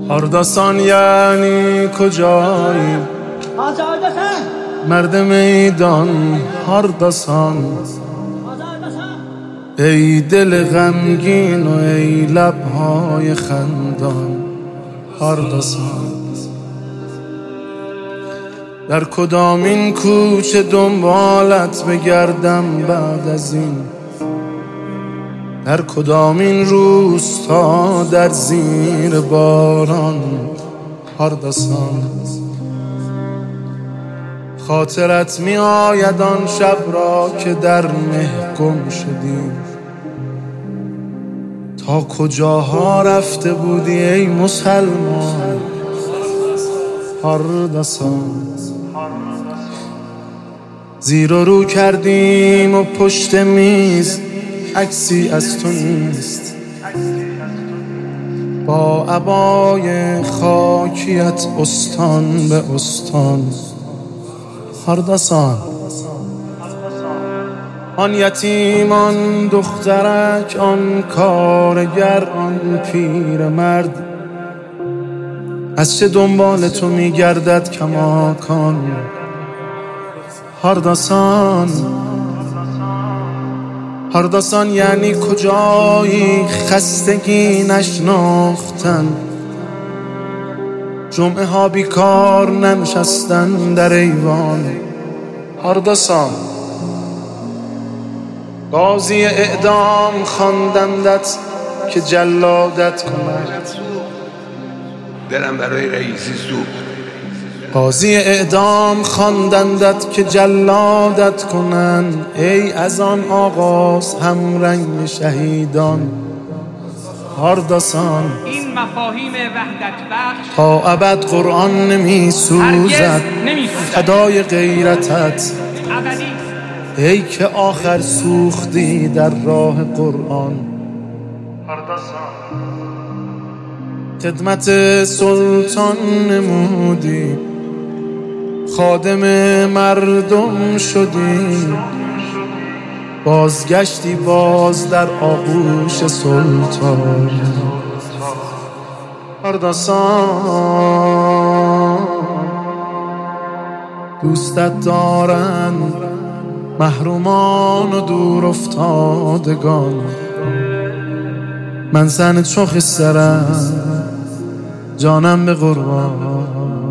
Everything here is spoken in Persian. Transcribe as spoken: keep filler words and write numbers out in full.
هرداسان یعنی کجایی؟ مرد میدان هرداسان، ای دل غمگین و ای لبهای خندان هرداسان. در کدامین کوچه دنبالت بگردم بعد از این؟ در کدامین روستا در زیر باران هرداسان. خاطرت می آید آن شب را که در مه گم شدیم، تا کجاها رفته بودی ای مسلمان هرداسان. زیر و رو کردیم و پشت میز عکسی از تو نیست، با عبای خاکیت استان به استان هرداسان. آن یتیم، آن دخترک، آن کارگر، آن پیرمرد، از چه دنبال تو میگردد کماکان هرداسان. هرداسان یعنی کجایی خستگی نشناختن، جمعه ها بیکار ننشستن در ایوان هرداسان. قاضی اعدام خواندندت که جلادت کند، دلم برای رئیسی سوخت. قاضی اعدام خواندندت که جلادت کنند، ای از آن آغاز هم رنگ شهیدان هرداسان. این مفاهیم وحدت بخش تا ابد قرآن نمی سوزد فدای غیرتت، ای که آخر سوختی در راه قرآن هرداسان. خدمت سلطان نمودی، خادم مردم شدی، بازگشتی باز در آغوش سلطان هرداسان. دوستت دارن محرومان و دور افتادگان، من زن چو خسرم جانم به قربان